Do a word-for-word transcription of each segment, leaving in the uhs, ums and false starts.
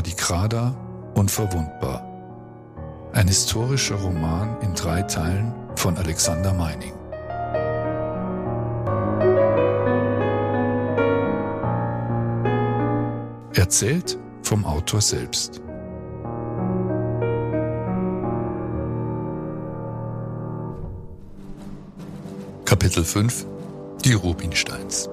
Adikrada, unverwundbar. Ein historischer Roman in drei Teilen von Alexander Meining. Erzählt vom Autor selbst. Kapitel fünf: Die Rubinsteins.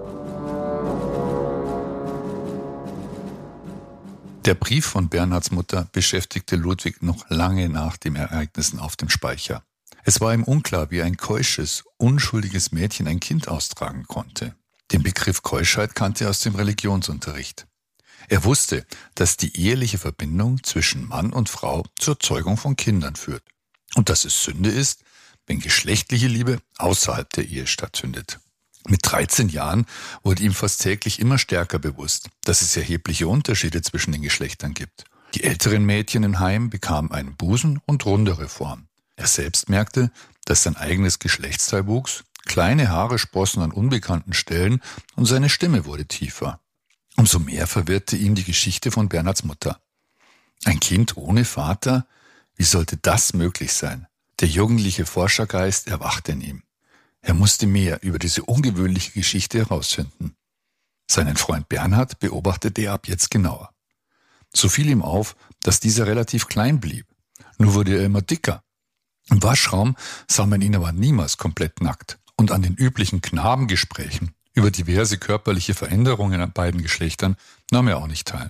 Der Brief von Bernhards Mutter beschäftigte Ludwig noch lange nach den Ereignissen auf dem Speicher. Es war ihm unklar, wie ein keusches, unschuldiges Mädchen ein Kind austragen konnte. Den Begriff Keuschheit kannte er aus dem Religionsunterricht. Er wusste, dass die eheliche Verbindung zwischen Mann und Frau zur Zeugung von Kindern führt und dass es Sünde ist, wenn geschlechtliche Liebe außerhalb der Ehe stattfindet. Mit dreizehn Jahren wurde ihm fast täglich immer stärker bewusst, dass es erhebliche Unterschiede zwischen den Geschlechtern gibt. Die älteren Mädchen im Heim bekamen einen Busen und rundere Form. Er selbst merkte, dass sein eigenes Geschlechtsteil wuchs, kleine Haare sprossen an unbekannten Stellen und seine Stimme wurde tiefer. Umso mehr verwirrte ihn die Geschichte von Bernhards Mutter. Ein Kind ohne Vater? Wie sollte das möglich sein? Der jugendliche Forschergeist erwachte in ihm. Er musste mehr über diese ungewöhnliche Geschichte herausfinden. Seinen Freund Bernhard beobachtete er ab jetzt genauer. So fiel ihm auf, dass dieser relativ klein blieb. Nur wurde er immer dicker. Im Waschraum sah man ihn aber niemals komplett nackt. Und an den üblichen Knabengesprächen über diverse körperliche Veränderungen an beiden Geschlechtern nahm er auch nicht teil.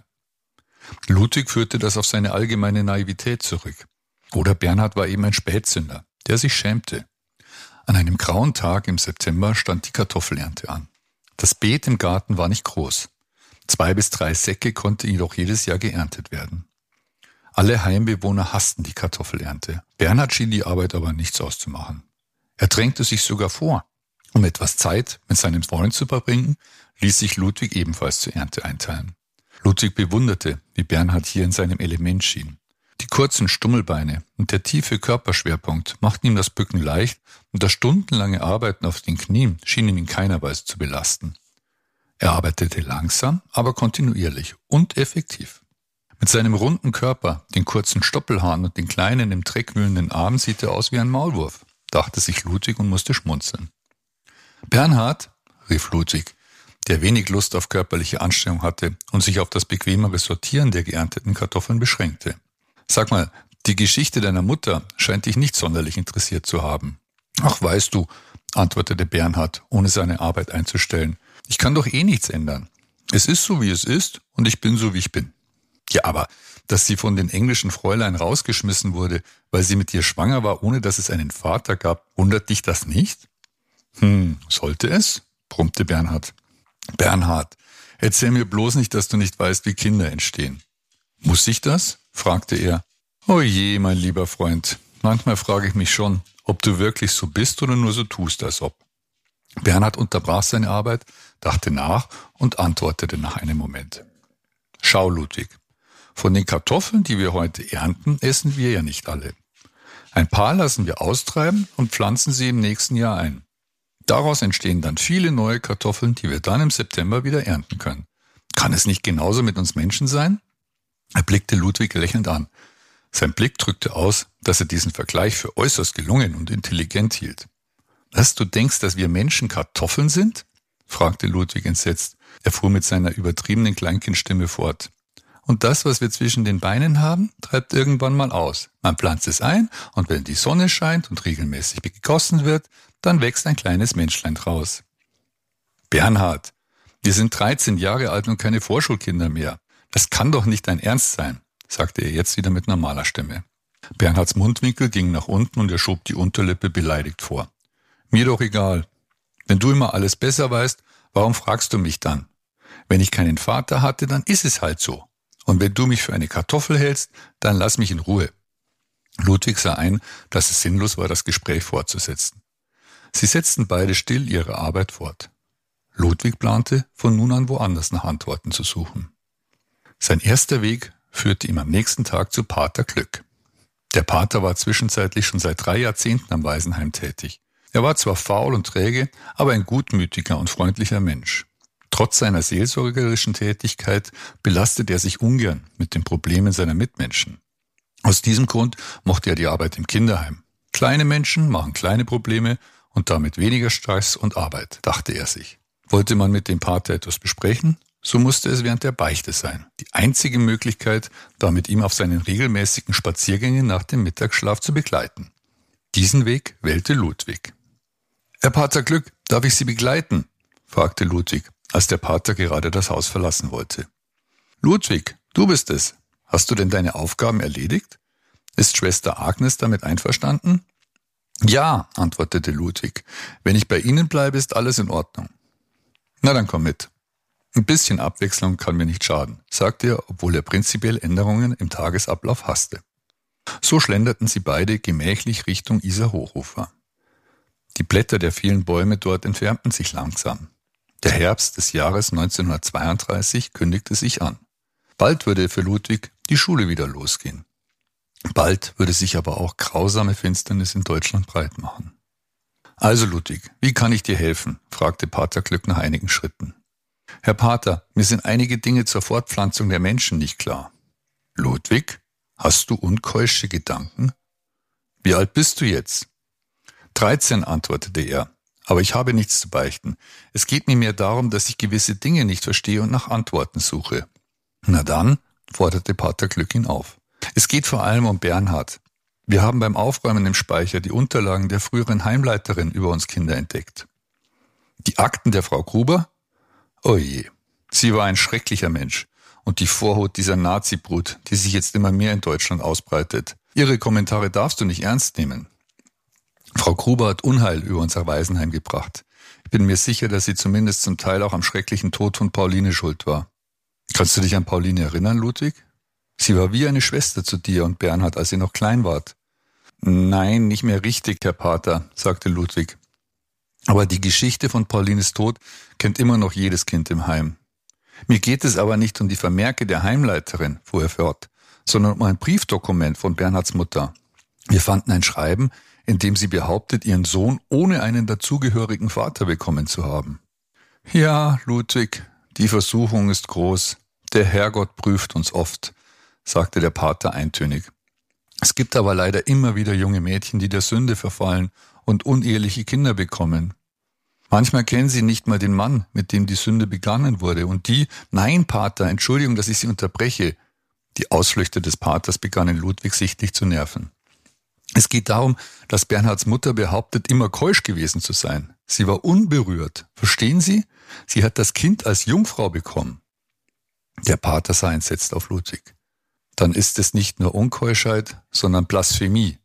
Ludwig führte das auf seine allgemeine Naivität zurück. Oder Bernhard war eben ein Spätsünder, der sich schämte. An einem grauen Tag im September stand die Kartoffelernte an. Das Beet im Garten war nicht groß. Zwei bis drei Säcke konnte jedoch jedes Jahr geerntet werden. Alle Heimbewohner hassten die Kartoffelernte. Bernhard schien die Arbeit aber nichts auszumachen. Er drängte sich sogar vor. Um etwas Zeit mit seinem Freund zu verbringen, ließ sich Ludwig ebenfalls zur Ernte einteilen. Ludwig bewunderte, wie Bernhard hier in seinem Element schien. Die kurzen Stummelbeine und der tiefe Körperschwerpunkt machten ihm das Bücken leicht und das stundenlange Arbeiten auf den Knien schien ihn in keiner Weise zu belasten. Er arbeitete langsam, aber kontinuierlich und effektiv. Mit seinem runden Körper, den kurzen Stoppelhaaren und den kleinen, im Dreck wühlenden Armen sieht er aus wie ein Maulwurf, dachte sich Ludwig und musste schmunzeln. »Bernhard«, rief Ludwig, der wenig Lust auf körperliche Anstrengung hatte und sich auf das bequemere Sortieren der geernteten Kartoffeln beschränkte. »Sag mal, die Geschichte deiner Mutter scheint dich nicht sonderlich interessiert zu haben.« »Ach, weißt du«, antwortete Bernhard, ohne seine Arbeit einzustellen, »ich kann doch eh nichts ändern. Es ist so, wie es ist, und ich bin so, wie ich bin.« »Ja, aber dass sie von den englischen Fräulein rausgeschmissen wurde, weil sie mit dir schwanger war, ohne dass es einen Vater gab, wundert dich das nicht?« »Hm, sollte es?«, brummte Bernhard. »Bernhard, erzähl mir bloß nicht, dass du nicht weißt, wie Kinder entstehen.« »Muss ich das?«, fragte er. »Oh je, mein lieber Freund, manchmal frage ich mich schon, ob du wirklich so bist oder nur so tust, als ob.« Bernhard unterbrach seine Arbeit, dachte nach und antwortete nach einem Moment. »Schau, Ludwig, von den Kartoffeln, die wir heute ernten, essen wir ja nicht alle. Ein paar lassen wir austreiben und pflanzen sie im nächsten Jahr ein. Daraus entstehen dann viele neue Kartoffeln, die wir dann im September wieder ernten können. Kann es nicht genauso mit uns Menschen sein?« Er blickte Ludwig lächelnd an. Sein Blick drückte aus, dass er diesen Vergleich für äußerst gelungen und intelligent hielt. »Was, du denkst, dass wir Menschen Kartoffeln sind?« fragte Ludwig entsetzt. Er fuhr mit seiner übertriebenen Kleinkindstimme fort. »Und das, was wir zwischen den Beinen haben, treibt irgendwann mal aus. Man pflanzt es ein und wenn die Sonne scheint und regelmäßig gegossen wird, dann wächst ein kleines Menschlein draus.« »Bernhard, wir sind dreizehn Jahre alt und keine Vorschulkinder mehr. Das kann doch nicht dein Ernst sein«, sagte er jetzt wieder mit normaler Stimme. Bernhards Mundwinkel ging nach unten und er schob die Unterlippe beleidigt vor. »Mir doch egal. Wenn du immer alles besser weißt, warum fragst du mich dann? Wenn ich keinen Vater hatte, dann ist es halt so. Und wenn du mich für eine Kartoffel hältst, dann lass mich in Ruhe.« Ludwig sah ein, dass es sinnlos war, das Gespräch fortzusetzen. Sie setzten beide still ihre Arbeit fort. Ludwig plante, von nun an woanders nach Antworten zu suchen. Sein erster Weg führte ihm am nächsten Tag zu Pater Glück. Der Pater war zwischenzeitlich schon seit drei Jahrzehnten am Waisenheim tätig. Er war zwar faul und träge, aber ein gutmütiger und freundlicher Mensch. Trotz seiner seelsorgerischen Tätigkeit belastet er sich ungern mit den Problemen seiner Mitmenschen. Aus diesem Grund mochte er die Arbeit im Kinderheim. Kleine Menschen machen kleine Probleme und damit weniger Stress und Arbeit, dachte er sich. Wollte man mit dem Pater etwas besprechen, so musste es während der Beichte sein. Die einzige Möglichkeit, da mit ihm auf seinen regelmäßigen Spaziergängen nach dem Mittagsschlaf zu begleiten. Diesen Weg wählte Ludwig. »Herr Pater Glück, darf ich Sie begleiten?« fragte Ludwig, als der Pater gerade das Haus verlassen wollte. »Ludwig, du bist es. Hast du denn deine Aufgaben erledigt? Ist Schwester Agnes damit einverstanden?« »Ja«, antwortete Ludwig. »Wenn ich bei Ihnen bleibe, ist alles in Ordnung.« »Na, dann komm mit. Ein bisschen Abwechslung kann mir nicht schaden«, sagte er, obwohl er prinzipiell Änderungen im Tagesablauf hasste. So schlenderten sie beide gemächlich Richtung Isar-Hochufer. Die Blätter der vielen Bäume dort entfernten sich langsam. Der Herbst des Jahres neunzehnhundertzweiunddreißig kündigte sich an. Bald würde für Ludwig die Schule wieder losgehen. Bald würde sich aber auch grausame Finsternis in Deutschland breit machen. »Also Ludwig, wie kann ich dir helfen?« fragte Pater Glück nach einigen Schritten. »Herr Pater, mir sind einige Dinge zur Fortpflanzung der Menschen nicht klar.« »Ludwig, hast du unkeusche Gedanken?« »Wie alt bist du jetzt?« »dreizehn«, antwortete er. »Aber ich habe nichts zu beichten. Es geht mir mehr darum, dass ich gewisse Dinge nicht verstehe und nach Antworten suche.« »Na dann«, forderte Pater Glück ihn auf. »Es geht vor allem um Bernhard. Wir haben beim Aufräumen im Speicher die Unterlagen der früheren Heimleiterin über uns Kinder entdeckt.« »Die Akten der Frau Gruber?« »Oh je, sie war ein schrecklicher Mensch. Und die Vorhut dieser Nazi-Brut, die sich jetzt immer mehr in Deutschland ausbreitet. Ihre Kommentare darfst du nicht ernst nehmen. Frau Gruber hat Unheil über unser Waisenheim gebracht. Ich bin mir sicher, dass sie zumindest zum Teil auch am schrecklichen Tod von Pauline schuld war. Kannst du dich an Pauline erinnern, Ludwig? Sie war wie eine Schwester zu dir und Bernhard, als ihr noch klein wart.« »Nein, nicht mehr richtig, Herr Pater«, sagte Ludwig. »Aber die Geschichte von Paulines Tod kennt immer noch jedes Kind im Heim. Mir geht es aber nicht um die Vermerke der Heimleiterin«, fuhr er fort, »sondern um ein Briefdokument von Bernhards Mutter. Wir fanden ein Schreiben, in dem sie behauptet, ihren Sohn ohne einen dazugehörigen Vater bekommen zu haben.« »Ja, Ludwig, die Versuchung ist groß. Der Herrgott prüft uns oft«, sagte der Pater eintönig. »Es gibt aber leider immer wieder junge Mädchen, die der Sünde verfallen und uneheliche Kinder bekommen. Manchmal kennen sie nicht mal den Mann, mit dem die Sünde begangen wurde. Und die, nein, Pater, Entschuldigung, dass ich Sie unterbreche.« Die Ausflüchte des Paters begannen Ludwig sichtlich zu nerven. »Es geht darum, dass Bernhards Mutter behauptet, immer keusch gewesen zu sein. Sie war unberührt. Verstehen Sie? Sie hat das Kind als Jungfrau bekommen.« Der Pater sah entsetzt auf Ludwig. »Dann ist es nicht nur Unkeuschheit, sondern Blasphemie.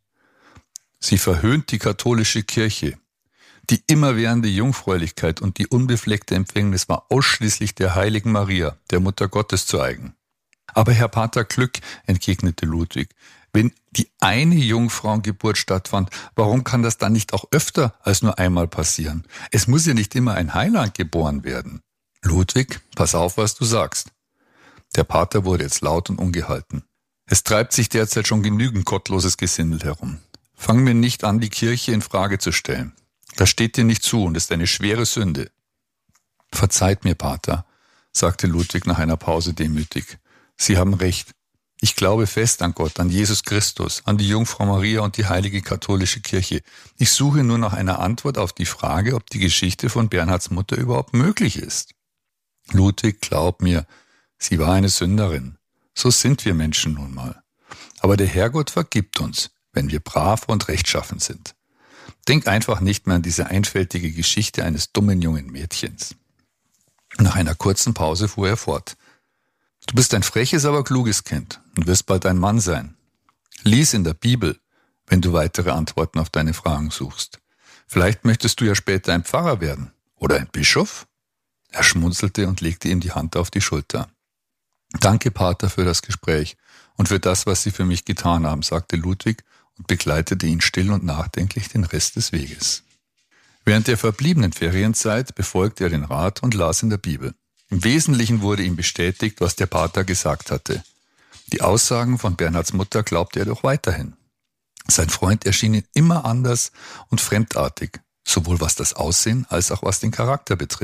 Sie verhöhnt die katholische Kirche. Die immerwährende Jungfräulichkeit und die unbefleckte Empfängnis war ausschließlich der heiligen Maria, der Mutter Gottes, zu eigen.« »Aber Herr Pater Glück«, entgegnete Ludwig, »wenn die eine Jungfrauengeburt stattfand, warum kann das dann nicht auch öfter als nur einmal passieren? Es muss ja nicht immer ein Heiland geboren werden.« »Ludwig, pass auf, was du sagst.« Der Pater wurde jetzt laut und ungehalten. »Es treibt sich derzeit schon genügend gottloses Gesindel herum. Fang mir nicht an, die Kirche in Frage zu stellen. Das steht dir nicht zu und ist eine schwere Sünde.« »Verzeiht mir, Pater«, sagte Ludwig nach einer Pause demütig. »Sie haben recht. Ich glaube fest an Gott, an Jesus Christus, an die Jungfrau Maria und die heilige katholische Kirche. Ich suche nur nach einer Antwort auf die Frage, ob die Geschichte von Bernhards Mutter überhaupt möglich ist.« »Ludwig, glaub mir, sie war eine Sünderin. So sind wir Menschen nun mal. Aber der Herrgott vergibt uns, wenn wir brav und rechtschaffen sind. Denk einfach nicht mehr an diese einfältige Geschichte eines dummen jungen Mädchens.« Nach einer kurzen Pause fuhr er fort. »Du bist ein freches, aber kluges Kind und wirst bald ein Mann sein. Lies in der Bibel, wenn du weitere Antworten auf deine Fragen suchst. Vielleicht möchtest du ja später ein Pfarrer werden oder ein Bischof?« Er schmunzelte und legte ihm die Hand auf die Schulter. »Danke, Pater, für das Gespräch und für das, was Sie für mich getan haben«, sagte Ludwig und begleitete ihn still und nachdenklich den Rest des Weges. Während der verbliebenen Ferienzeit befolgte er den Rat und las in der Bibel. Im Wesentlichen wurde ihm bestätigt, was der Pater gesagt hatte. Die Aussagen von Bernhards Mutter glaubte er doch weiterhin. Sein Freund erschien ihm immer anders und fremdartig, sowohl was das Aussehen als auch was den Charakter betrifft.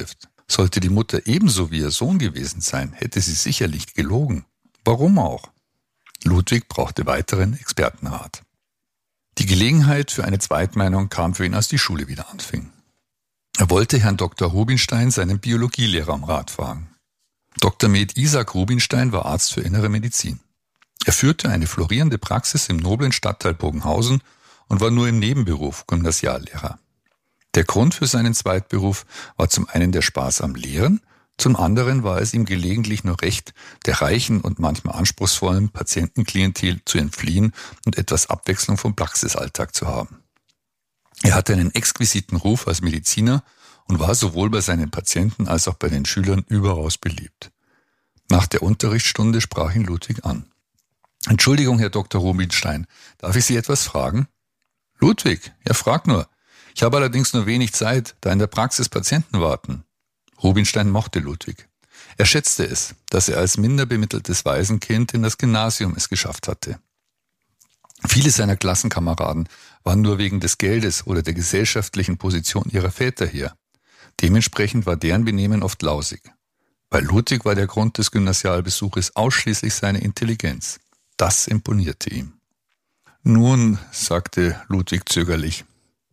Sollte die Mutter ebenso wie ihr Sohn gewesen sein, hätte sie sicherlich gelogen. Warum auch? Ludwig brauchte weiteren Expertenrat. Die Gelegenheit für eine Zweitmeinung kam für ihn, als die Schule wieder anfing. Er wollte Herrn Doktor Rubinstein, seinen Biologielehrer, um Rat fragen. Doktor Med Isaac Rubinstein war Arzt für Innere Medizin. Er führte eine florierende Praxis im noblen Stadtteil Bogenhausen und war nur im Nebenberuf Gymnasiallehrer. Der Grund für seinen Zweitberuf war zum einen der Spaß am Lehren, zum anderen war es ihm gelegentlich nur recht, der reichen und manchmal anspruchsvollen Patientenklientel zu entfliehen und etwas Abwechslung vom Praxisalltag zu haben. Er hatte einen exquisiten Ruf als Mediziner und war sowohl bei seinen Patienten als auch bei den Schülern überaus beliebt. Nach der Unterrichtsstunde sprach ihn Ludwig an. »Entschuldigung, Herr Doktor Rubinstein, darf ich Sie etwas fragen?« »Ludwig, ja, frag nur. Ich habe allerdings nur wenig Zeit, da in der Praxis Patienten warten.« Rubinstein mochte Ludwig. Er schätzte es, dass er als minderbemitteltes Waisenkind in das Gymnasium es geschafft hatte. Viele seiner Klassenkameraden waren nur wegen des Geldes oder der gesellschaftlichen Position ihrer Väter hier. Dementsprechend war deren Benehmen oft lausig. Bei Ludwig war der Grund des Gymnasialbesuches ausschließlich seine Intelligenz. Das imponierte ihm. »Nun«, sagte Ludwig zögerlich,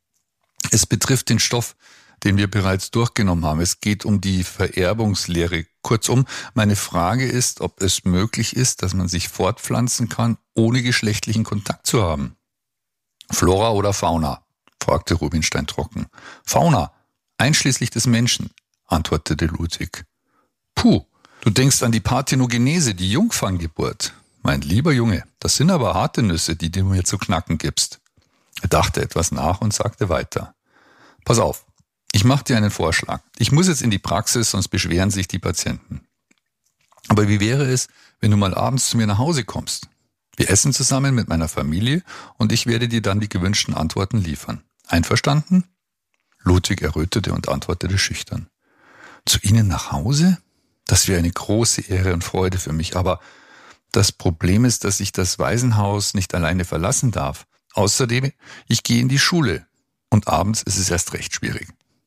»es betrifft den Stoff, den wir bereits durchgenommen haben. Es geht um die Vererbungslehre. Kurzum, meine Frage ist, ob es möglich ist, dass man sich fortpflanzen kann, ohne geschlechtlichen Kontakt zu haben.« »Flora oder Fauna?« fragte Rubinstein trocken. »Fauna, einschließlich des Menschen«, antwortete Ludwig. »Puh, du denkst an die Parthenogenese, die Jungferngeburt. Mein lieber Junge, das sind aber harte Nüsse, die du mir zu knacken gibst.« Er dachte etwas nach und sagte weiter. »Pass auf, ich mache dir einen Vorschlag. Ich muss jetzt in die Praxis, sonst beschweren sich die Patienten. Aber wie wäre es, wenn du mal abends zu mir nach Hause kommst? Wir essen zusammen mit meiner Familie und ich werde dir dann die gewünschten Antworten liefern. Einverstanden?« Ludwig errötete und antwortete schüchtern. »Zu Ihnen nach Hause? Das wäre eine große Ehre und Freude für mich, aber das Problem ist, dass ich das Waisenhaus nicht alleine verlassen darf. Außerdem, ich gehe in die Schule und abends ist es erst recht schwierig.«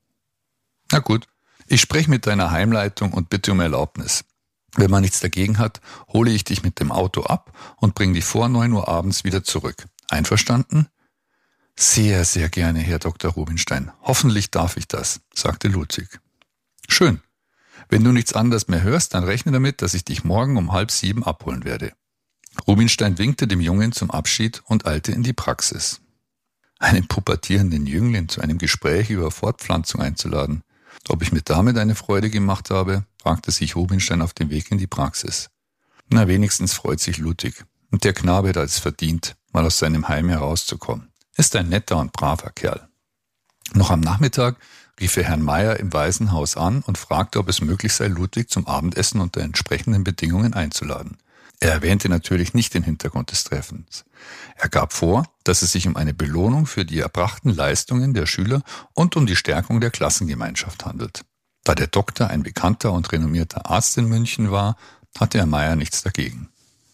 »Na gut, ich spreche mit deiner Heimleitung und bitte um Erlaubnis. Wenn man nichts dagegen hat, hole ich dich mit dem Auto ab und bringe dich vor neun Uhr abends wieder zurück. Einverstanden?« »Sehr, sehr gerne, Herr Doktor Rubinstein. Hoffentlich darf ich das«, sagte Ludwig. »Schön. Wenn du nichts anderes mehr hörst, dann rechne damit, dass ich dich morgen um halb sieben abholen werde.« Rubinstein winkte dem Jungen zum Abschied und eilte in die Praxis. Einen pubertierenden Jüngling zu einem Gespräch über Fortpflanzung einzuladen. Ob ich mir damit eine Freude gemacht habe, fragte sich Rubinstein auf dem Weg in die Praxis. Na, wenigstens freut sich Ludwig. Und der Knabe hat es verdient, mal aus seinem Heim herauszukommen. Ist ein netter und braver Kerl. Noch am Nachmittag rief er Herrn Meier im Waisenhaus an und fragte, ob es möglich sei, Ludwig zum Abendessen unter entsprechenden Bedingungen einzuladen. Er erwähnte natürlich nicht den Hintergrund des Treffens. Er gab vor, dass es sich um eine Belohnung für die erbrachten Leistungen der Schüler und um die Stärkung der Klassengemeinschaft handelt. Da der Doktor ein bekannter und renommierter Arzt in München war, hatte Herr Meier nichts dagegen.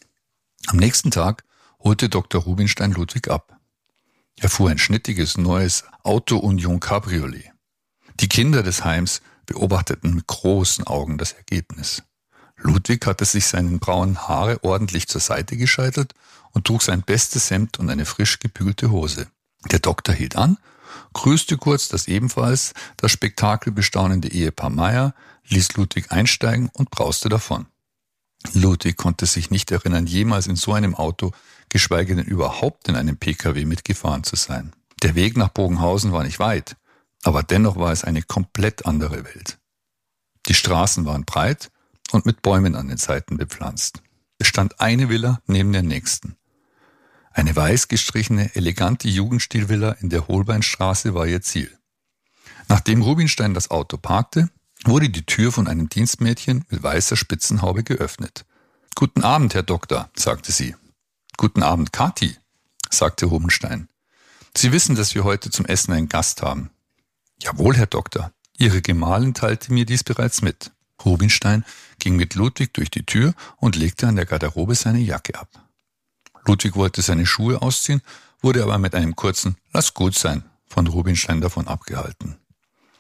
Am nächsten Tag holte Doktor Rubinstein Ludwig ab. Er fuhr ein schnittiges neues Auto Union Cabriolet. Die Kinder des Heims beobachteten mit großen Augen das Ergebnis. Ludwig hatte sich seinen braunen Haare ordentlich zur Seite gescheitelt und trug sein bestes Hemd und eine frisch gebügelte Hose. Der Doktor hielt an, grüßte kurz das ebenfalls das Spektakel bestaunende Ehepaar Meier, ließ Ludwig einsteigen und brauste davon. Ludwig konnte sich nicht erinnern, jemals in so einem Auto, geschweige denn überhaupt in einem P K W mitgefahren zu sein. Der Weg nach Bogenhausen war nicht weit, aber dennoch war es eine komplett andere Welt. Die Straßen waren breit und mit Bäumen an den Seiten bepflanzt. Es stand eine Villa neben der nächsten. Eine weiß gestrichene, elegante Jugendstilvilla in der Holbeinstraße war ihr Ziel. Nachdem Rubinstein das Auto parkte, wurde die Tür von einem Dienstmädchen mit weißer Spitzenhaube geöffnet. »Guten Abend, Herr Doktor«, sagte sie. »Guten Abend, Kathi«, sagte Rubinstein. »Sie wissen, dass wir heute zum Essen einen Gast haben.« »Jawohl, Herr Doktor. Ihre Gemahlin teilte mir dies bereits mit.« Rubinstein ging mit Ludwig durch die Tür und legte an der Garderobe seine Jacke ab. Ludwig wollte seine Schuhe ausziehen, wurde aber mit einem kurzen »Lass gut sein« von Rubinstein davon abgehalten.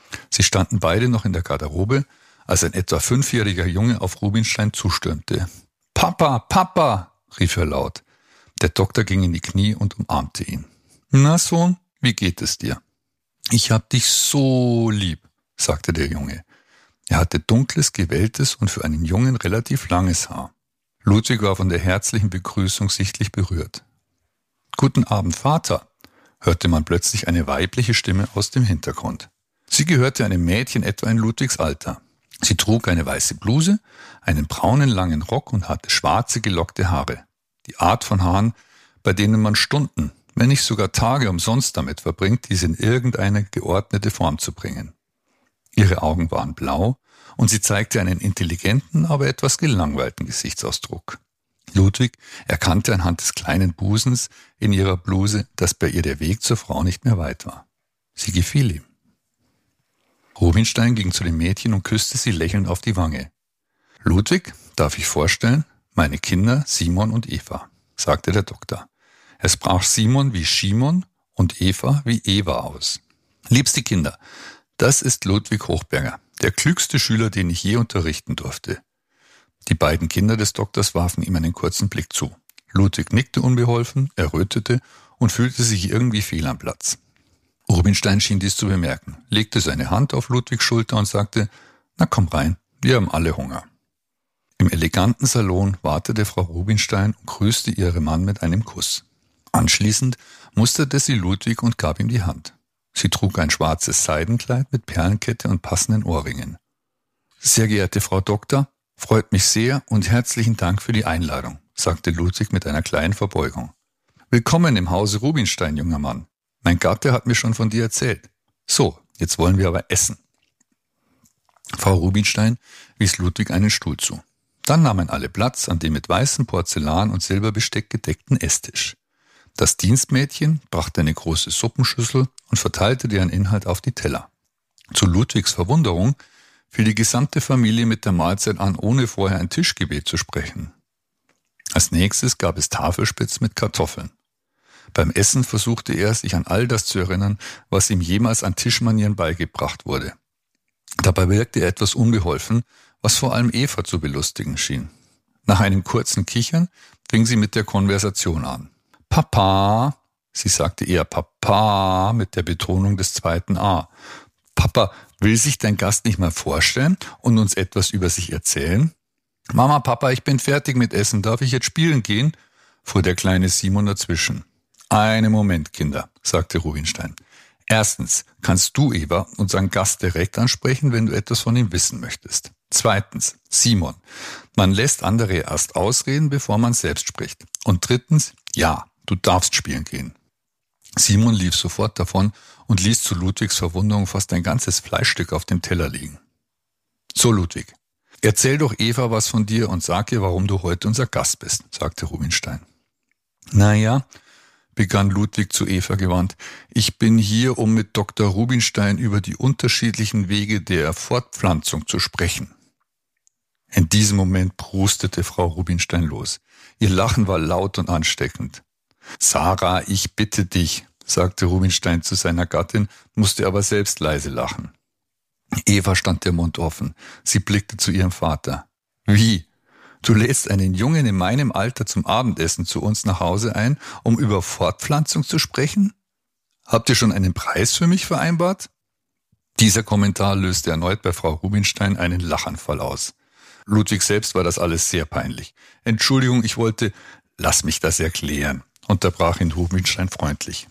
Sie standen beide noch in der Garderobe, als ein etwa fünfjähriger Junge auf Rubinstein zustürmte. »Papa, Papa«, rief er laut. Der Doktor ging in die Knie und umarmte ihn. »Na, Sohn, wie geht es dir?« »Ich hab dich so lieb«, sagte der Junge. Er hatte dunkles, gewelltes und für einen Jungen relativ langes Haar. Ludwig war von der herzlichen Begrüßung sichtlich berührt. »Guten Abend, Vater«, hörte man plötzlich eine weibliche Stimme aus dem Hintergrund. Sie gehörte einem Mädchen etwa in Ludwigs Alter. Sie trug eine weiße Bluse, einen braunen langen Rock und hatte schwarze gelockte Haare. Die Art von Haaren, bei denen man Stunden, wenn nicht sogar Tage umsonst damit verbringt, diese in irgendeine geordnete Form zu bringen. Ihre Augen waren blau und sie zeigte einen intelligenten, aber etwas gelangweilten Gesichtsausdruck. Ludwig erkannte anhand des kleinen Busens in ihrer Bluse, dass bei ihr der Weg zur Frau nicht mehr weit war. Sie gefiel ihm. Rubinstein ging zu dem Mädchen und küsste sie lächelnd auf die Wange. »Ludwig, darf ich vorstellen, meine Kinder Simon und Eva«, sagte der Doktor. Er sprach Simon wie Schimon und Eva wie Eva aus. »Liebste Kinder, das ist Ludwig Hochberger, der klügste Schüler, den ich je unterrichten durfte.« Die beiden Kinder des Doktors warfen ihm einen kurzen Blick zu. Ludwig nickte unbeholfen, errötete und fühlte sich irgendwie fehl am Platz. Rubinstein schien dies zu bemerken, legte seine Hand auf Ludwigs Schulter und sagte, »Na komm rein, wir haben alle Hunger.« Im eleganten Salon wartete Frau Rubinstein und grüßte ihren Mann mit einem Kuss. Anschließend musterte sie Ludwig und gab ihm die Hand. Sie trug ein schwarzes Seidenkleid mit Perlenkette und passenden Ohrringen. »Sehr geehrte Frau Doktor, freut mich sehr und herzlichen Dank für die Einladung«, sagte Ludwig mit einer kleinen Verbeugung. »Willkommen im Hause Rubinstein, junger Mann. Mein Gatte hat mir schon von dir erzählt. So, jetzt wollen wir aber essen.« Frau Rubinstein wies Ludwig einen Stuhl zu. Dann nahmen alle Platz an dem mit weißem Porzellan und Silberbesteck gedeckten Esstisch. Das Dienstmädchen brachte eine große Suppenschüssel und verteilte deren Inhalt auf die Teller. Zu Ludwigs Verwunderung fiel die gesamte Familie mit der Mahlzeit an, ohne vorher ein Tischgebet zu sprechen. Als nächstes gab es Tafelspitz mit Kartoffeln. Beim Essen versuchte er, sich an all das zu erinnern, was ihm jemals an Tischmanieren beigebracht wurde. Dabei wirkte er etwas unbeholfen, was vor allem Eva zu belustigen schien. Nach einem kurzen Kichern fing sie mit der Konversation an. »Papa«, sie sagte eher Papa mit der Betonung des zweiten A. »Papa, will sich dein Gast nicht mal vorstellen und uns etwas über sich erzählen?« »Mama, Papa, ich bin fertig mit Essen, darf ich jetzt spielen gehen?« fuhr der kleine Simon dazwischen. »Einen Moment, Kinder«, sagte Rubinstein. »Erstens kannst du Eva, unseren Gast, direkt ansprechen, wenn du etwas von ihm wissen möchtest. Zweitens, Simon, man lässt andere erst ausreden, bevor man selbst spricht. Und drittens, ja, du darfst spielen gehen.« Simon lief sofort davon und ließ zu Ludwigs Verwunderung fast ein ganzes Fleischstück auf dem Teller liegen. »So, Ludwig, erzähl doch Eva was von dir und sag ihr, warum du heute unser Gast bist«, sagte Rubinstein. »Naja«, begann Ludwig zu Eva gewandt, »ich bin hier, um mit Doktor Rubinstein über die unterschiedlichen Wege der Fortpflanzung zu sprechen.« In diesem Moment prustete Frau Rubinstein los. Ihr Lachen war laut und ansteckend. »Sarah, ich bitte dich«, sagte Rubinstein zu seiner Gattin, musste aber selbst leise lachen. Eva stand der Mund offen. Sie blickte zu ihrem Vater. »Wie? Du lädst einen Jungen in meinem Alter zum Abendessen zu uns nach Hause ein, um über Fortpflanzung zu sprechen? Habt ihr schon einen Preis für mich vereinbart?« Dieser Kommentar löste erneut bei Frau Rubinstein einen Lachanfall aus. Ludwig selbst war das alles sehr peinlich. »Entschuldigung, ich wollte...« »Lass mich das erklären«, unterbrach ihn Rubinstein freundlich.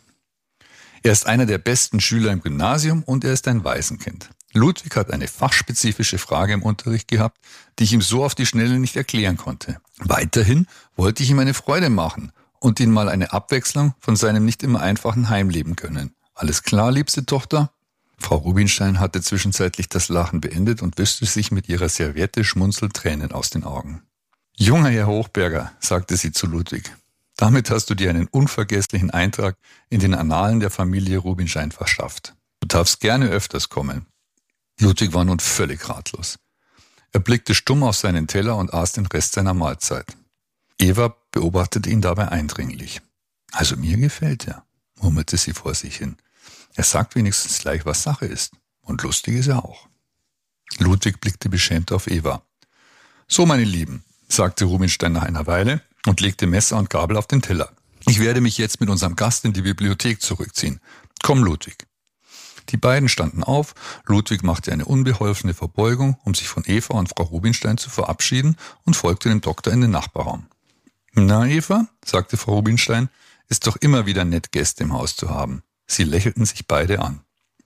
Er ist einer der besten Schüler im Gymnasium und er ist ein Waisenkind. Ludwig hat eine fachspezifische Frage im Unterricht gehabt, die ich ihm so auf die Schnelle nicht erklären konnte. Weiterhin wollte ich ihm eine Freude machen und ihn mal eine Abwechslung von seinem nicht immer einfachen Heimleben gönnen. Alles klar, liebste Tochter? Frau Rubinstein hatte zwischenzeitlich das Lachen beendet und wischte sich mit ihrer Serviette schmunzelnd Tränen aus den Augen. »Junger Herr Hochberger«, sagte sie zu Ludwig, »damit hast du dir einen unvergesslichen Eintrag in den Annalen der Familie Rubinstein verschafft. Du darfst gerne öfters kommen.« Ludwig war nun völlig ratlos. Er blickte stumm auf seinen Teller und aß den Rest seiner Mahlzeit. Eva beobachtete ihn dabei eindringlich. »Also mir gefällt er«, murmelte sie vor sich hin. »Er sagt wenigstens gleich, was Sache ist. Und lustig ist er auch. Ludwig blickte beschämt auf Eva. »So, meine Lieben«, sagte Rubinstein nach einer Weile und legte Messer und Gabel auf den Teller. »Ich werde mich jetzt mit unserem Gast in die Bibliothek zurückziehen. Komm, Ludwig.« Die beiden standen auf, Ludwig machte eine unbeholfene Verbeugung, um sich von Eva und Frau Rubinstein zu verabschieden und folgte dem Doktor in den Nachbarraum. »Na, Eva«, sagte Frau Rubinstein, »ist doch immer wieder nett, Gäste im Haus zu haben.« Sie lächelten sich beide an.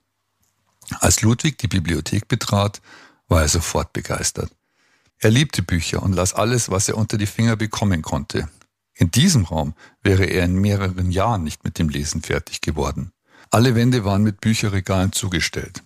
Als Ludwig die Bibliothek betrat, war er sofort begeistert. Er liebte Bücher und las alles, was er unter die Finger bekommen konnte. In diesem Raum wäre er in mehreren Jahren nicht mit dem Lesen fertig geworden. Alle Wände waren mit Bücherregalen zugestellt.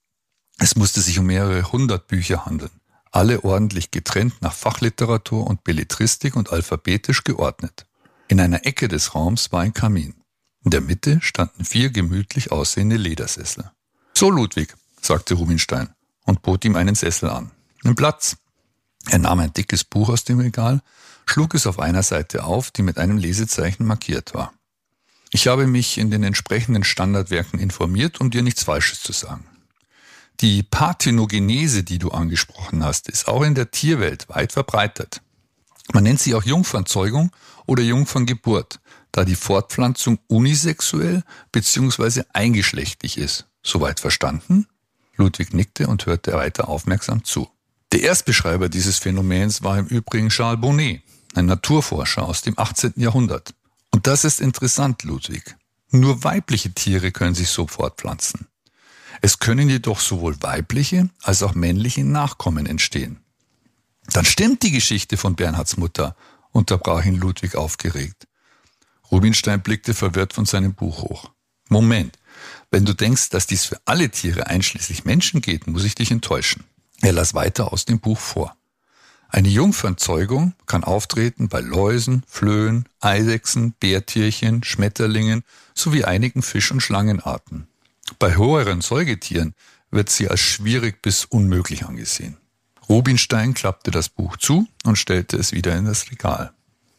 Es musste sich um mehrere hundert Bücher handeln, alle ordentlich getrennt nach Fachliteratur und Belletristik und alphabetisch geordnet. In einer Ecke des Raums war ein Kamin. In der Mitte standen vier gemütlich aussehende Ledersessel. »So, Ludwig«, sagte Rubinstein und bot ihm einen Sessel an. »Nimm Platz.« Er nahm ein dickes Buch aus dem Regal, schlug es auf einer Seite auf, die mit einem Lesezeichen markiert war. »Ich habe mich in den entsprechenden Standardwerken informiert, um dir nichts Falsches zu sagen. Die Parthenogenese, die du angesprochen hast, ist auch in der Tierwelt weit verbreitet. Man nennt sie auch Jungfernzeugung oder Jungferngeburt, da die Fortpflanzung unisexuell bzw. eingeschlechtlich ist. Soweit verstanden?« Ludwig nickte und hörte weiter aufmerksam zu. Der Erstbeschreiber dieses Phänomens war im Übrigen Charles Bonnet, ein Naturforscher aus dem achtzehnten Jahrhundert. Und das ist interessant, Ludwig. Nur weibliche Tiere können sich so fortpflanzen. Es können jedoch sowohl weibliche als auch männliche Nachkommen entstehen. »Dann stimmt die Geschichte von Bernhards Mutter«, unterbrach ihn Ludwig aufgeregt. Rubinstein blickte verwirrt von seinem Buch hoch. »Moment, wenn du denkst, dass dies für alle Tiere einschließlich Menschen geht, muss ich dich enttäuschen.« Er las weiter aus dem Buch vor. »Eine Jungfernzeugung kann auftreten bei Läusen, Flöhen, Eidechsen, Bärtierchen, Schmetterlingen sowie einigen Fisch- und Schlangenarten. Bei höheren Säugetieren wird sie als schwierig bis unmöglich angesehen.« Rubinstein klappte das Buch zu und stellte es wieder in das Regal.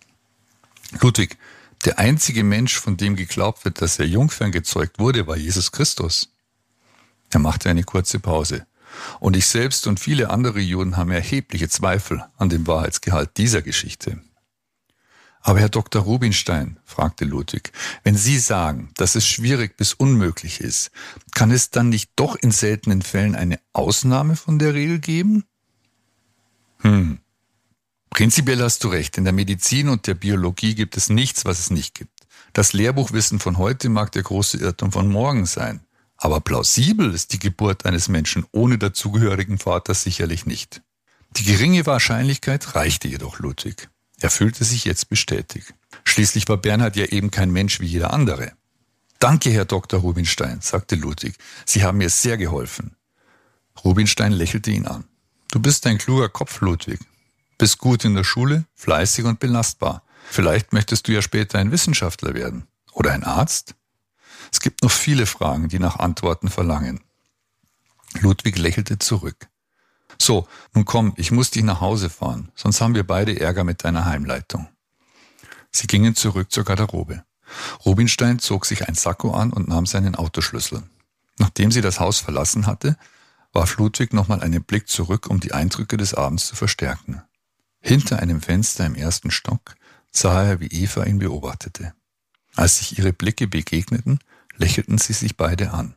»Ludwig, der einzige Mensch, von dem geglaubt wird, dass er jungfern gezeugt wurde, war Jesus Christus.« Er machte eine kurze Pause. »Und ich selbst und viele andere Juden haben erhebliche Zweifel an dem Wahrheitsgehalt dieser Geschichte.« »Aber Herr Doktor Rubinstein«, fragte Ludwig, »wenn Sie sagen, dass es schwierig bis unmöglich ist, kann es dann nicht doch in seltenen Fällen eine Ausnahme von der Regel geben?« »Hm, prinzipiell hast du recht. In der Medizin und der Biologie gibt es nichts, was es nicht gibt. Das Lehrbuchwissen von heute mag der große Irrtum von morgen sein. Aber plausibel ist die Geburt eines Menschen ohne dazugehörigen Vater sicherlich nicht. Die geringe Wahrscheinlichkeit reichte jedoch Ludwig. Er fühlte sich jetzt bestätigt. Schließlich war Bernhard ja eben kein Mensch wie jeder andere. »Danke, Herr Doktor Rubinstein«, sagte Ludwig. »Sie haben mir sehr geholfen.« Rubinstein lächelte ihn an. »Du bist ein kluger Kopf, Ludwig. Bist gut in der Schule, fleißig und belastbar. Vielleicht möchtest du ja später ein Wissenschaftler werden. Oder ein Arzt? Es gibt noch viele Fragen, die nach Antworten verlangen.« Ludwig lächelte zurück. »So, nun komm, ich muss dich nach Hause fahren, sonst haben wir beide Ärger mit deiner Heimleitung.« Sie gingen zurück zur Garderobe. Rubinstein zog sich ein Sakko an und nahm seinen Autoschlüssel. Nachdem sie das Haus verlassen hatte, warf Ludwig nochmal einen Blick zurück, um die Eindrücke des Abends zu verstärken. Hinter einem Fenster im ersten Stock sah er, wie Eva ihn beobachtete. Als sich ihre Blicke begegneten, lächelten sie sich beide an.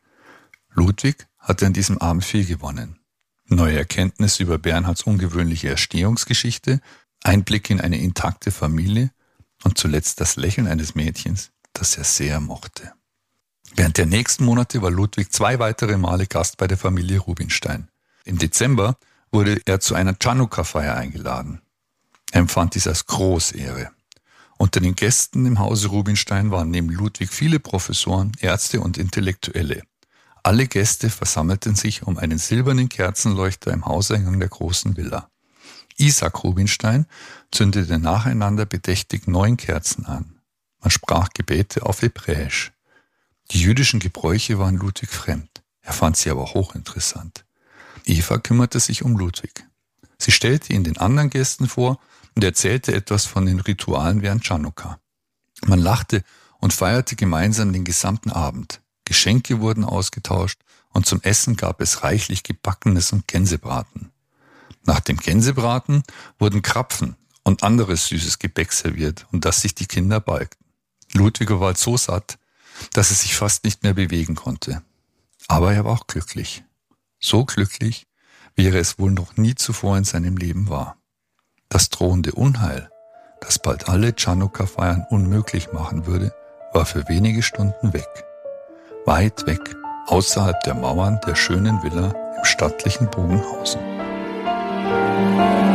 Ludwig hatte an diesem Abend viel gewonnen. Neue Erkenntnisse über Bernhards ungewöhnliche Erstehungsgeschichte, Einblick in eine intakte Familie und zuletzt das Lächeln eines Mädchens, das er sehr mochte. Während der nächsten Monate war Ludwig zwei weitere Male Gast bei der Familie Rubinstein. Im Dezember wurde er zu einer Chanukka-Feier eingeladen. Er empfand dies als Großehre. Unter den Gästen im Hause Rubinstein waren neben Ludwig viele Professoren, Ärzte und Intellektuelle. Alle Gäste versammelten sich um einen silbernen Kerzenleuchter im Hauseingang der großen Villa. Isaac Rubinstein zündete nacheinander bedächtig neun Kerzen an. Man sprach Gebete auf Hebräisch. Die jüdischen Gebräuche waren Ludwig fremd. Er fand sie aber hochinteressant. Eva kümmerte sich um Ludwig. Sie stellte ihn den anderen Gästen vor und erzählte etwas von den Ritualen während Chanukka. Man lachte und feierte gemeinsam den gesamten Abend. Geschenke wurden ausgetauscht und zum Essen gab es reichlich Gebackenes und Gänsebraten. Nach dem Gänsebraten wurden Krapfen und anderes süßes Gebäck serviert, um das sich die Kinder balgten. Ludwig war bald so satt, dass er sich fast nicht mehr bewegen konnte. Aber er war auch glücklich. So glücklich, wie er es wohl noch nie zuvor in seinem Leben war. Das drohende Unheil, das bald alle Chanukka-Feiern unmöglich machen würde, war für wenige Stunden weg. Weit weg, außerhalb der Mauern der schönen Villa im stattlichen Bogenhausen.